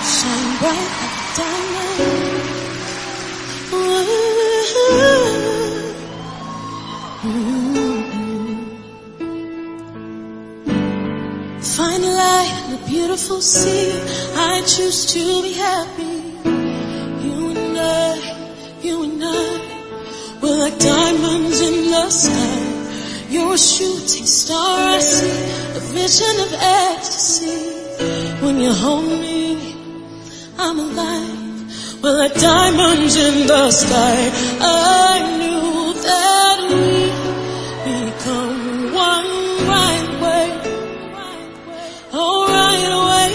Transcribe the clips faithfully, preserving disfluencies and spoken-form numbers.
shine bright like a diamond. Find light in a beautiful sea. I choose to be happy. You and I, you and I, we're like diamonds in the sky. You're a shooting star, I see a vision of ecstasy. When you hold me, I'm alive. We're like diamonds in the sky. I knew that we'd become one right away. Oh, right away.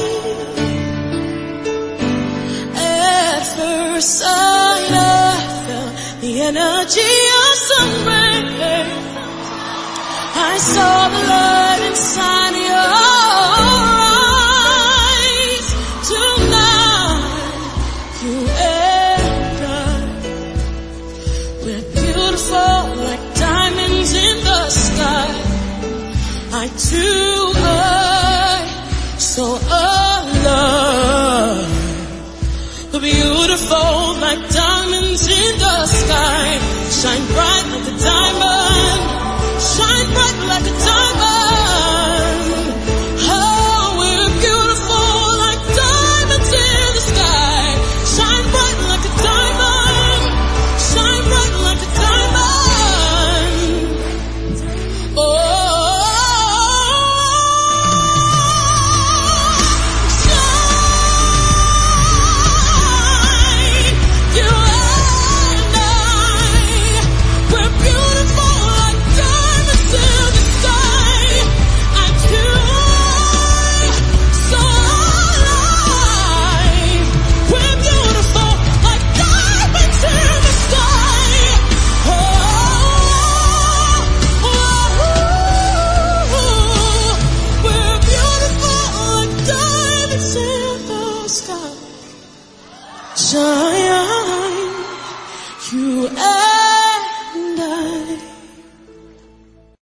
At first sight, I felt the energy of sun rays. I saw the light inside your eyes. Tonight, you and I, we're beautiful like diamonds in the sky. I too, I, so alive. We're beautiful like diamonds in the sky. Shine bright like a diamond. Shine bright like a diamond. Oh, we're beautiful like diamonds in the sky. Shine bright like a diamond. Shine bright like a diamond. Oh, shine. You and I, we're beautiful like diamonds in the sky. I too, so alive. We're beautiful like diamonds in the sky. Oh, oh, oh, we're beautiful like diamonds in the sky. Shine, you and